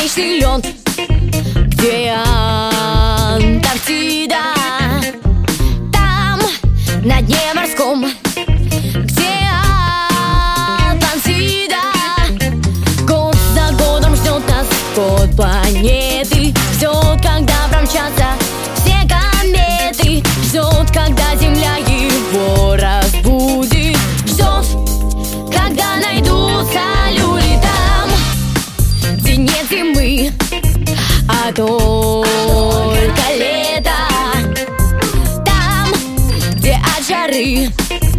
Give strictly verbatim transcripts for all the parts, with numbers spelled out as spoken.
вечный лед, где Антарктида. Там, на дне морском, где Атлантида. Год за годом ждет нас ход планеты. Ждет, когда промчатся все кометы. Ждет, когда Земля его разбудит. Ждет, когда найдутся люди там, где нет зимы, а только лето. Там, где от жары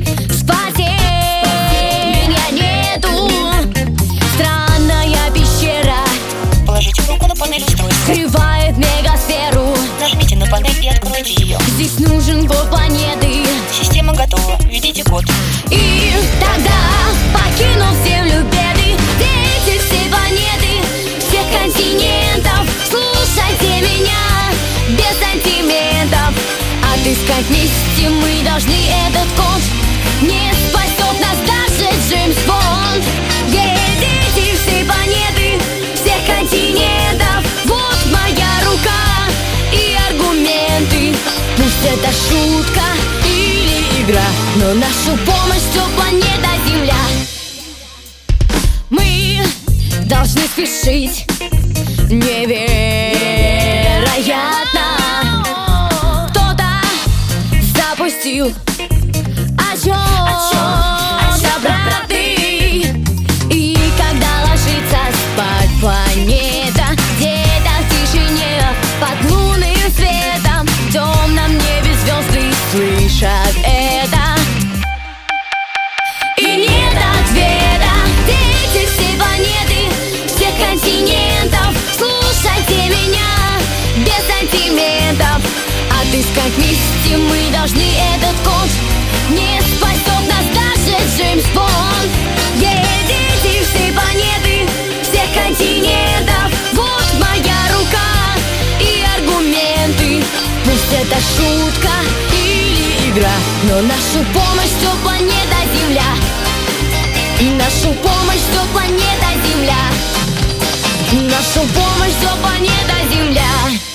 спасения нету. Странная пещера, положите руку на панель устройства, скрывает мегасферу. Нажмите на панель и откройте ее. Здесь нужен код планеты. Система готова, введите код. И тогда, покинув землю беды, дети всей планеты, всех континентов, слушайте меня без сантиментов. Отыскать вместе мы должны этот код. Не спасет нас даже Джеймс Бонд. Ей, дети всей планеты, всех континентов, вот моя рука и аргументы. Пусть это шутка или игра, но нашу помощь ждет планета Земля. Мы должны спешить, невероятно. Кто-то запустил отчет обратный. И когда ложится спать планета, где-то в тишине под лунным светом, в темном небе звезды слышат это. И нет ответа, дети всей планеты, всех континентов, слушайте меня без сантиментов. Отыскать вместе мы должны этот код. Не спасет нас даже Джеймс Бонд. Ей, дети всей планеты, всех континентов, вот моя рука и аргументы. Пусть это шутка или игра, но нашу помощь ждет планета Земля. Нашу помощь ждет планета Земля. Нашу помощь ждет планета Земля.